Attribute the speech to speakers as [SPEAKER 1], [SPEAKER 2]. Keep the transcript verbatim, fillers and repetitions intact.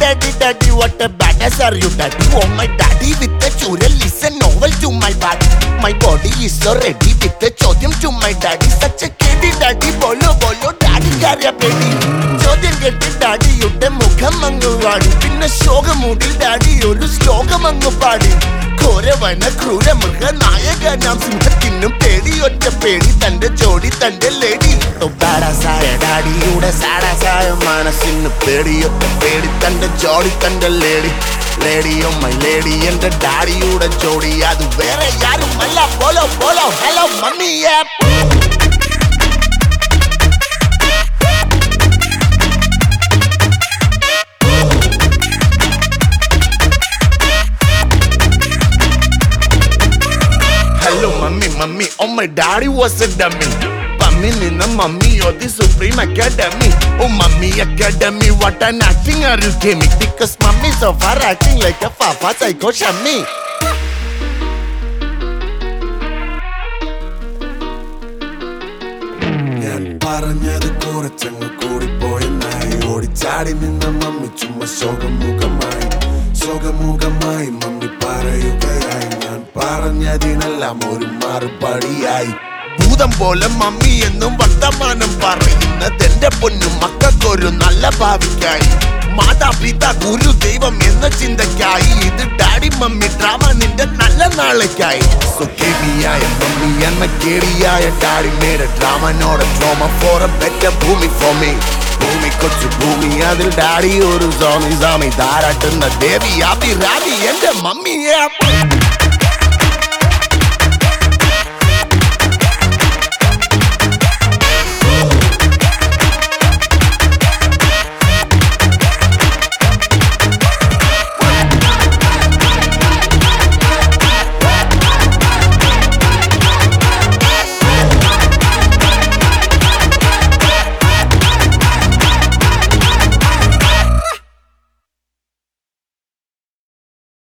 [SPEAKER 1] daddy, daddy, what a badass are you, daddy? Oh my daddy with the churel is a novel to my body. My body is so ready with the chodyam to my daddy. Such a kitty daddy, bolo bolo daddy karya pedi. Chodyam ketti daddy utte mukham angu vaadi. Pinna shoga moodil daddy oru slogam angu paadi. ഘോരവന ക്രൂര മൃഗ നായക നാം സിംഹത്തിനും പേടി ഒറ്റ പേടി തന്റെ ജോഡി തന്റെ ലേഡി ബാഡാസായ ഡാഡിയുടെ സാഡാസായ മനസ്സിന് പേടിയൊറ്റ പേടി തന്റെ ജോഡി തന്റെ ലേഡി ലേഡിയോ മൈ ലേഡി എന്റെ ഡാഡിയുടെ ജോഡി അത് വേറെ യാരുമല്ല ബോലോ ബോലോ ഹലോ മമ്മിയേ Hello mummy, mummy, oh my daddy was a dummy. Mummy nina mummy, you're the supreme academy. Oh mummy academy, what an acting are you giving? Because mummy so far acting like a papa psycho shammy.
[SPEAKER 2] ഞാൻ പറഞ്ഞത് കുറച്ചങ്ങ് കൂടിപ്പോയെന്നായി ഓടിച്ചാടി നിന്ന mummy ചുമ്മാ ശോകമുഖമായി ശോകമുഖമായി mummy പറയുകയായി ഞാൻ പറഞ്ഞതിനെല്ലാം ഒരു മറുപടിയായി
[SPEAKER 1] ഭൂതം പോലെ മമ്മി എന്നും വർത്തമാനം പറയുന്നത് എന്റെ പൊന്നും മക്കൾക്കൊരു നല്ല ഭാവിക്കായി മാതാപിതാ ഗുരു ദൈവം എന്ന ചിന്തക്കായി ഇത് ഡാഡി മമ്മി ഡ്രാമ നിന്റെ നല്ല നാളേക്കായി സുഖേമിയായ മമ്മി എന്ന കേടിയായ daddy made drama not trauma for a better Bhoomi for me Bhoomi കൊച്ചു ഭൂമി അതിൽ ഡാഡി ഒരു സ്വാമി സ്വാമി താരാട്ടുന്ന ദേവി അഭിരാമി എന്റെ മമ്മിയെ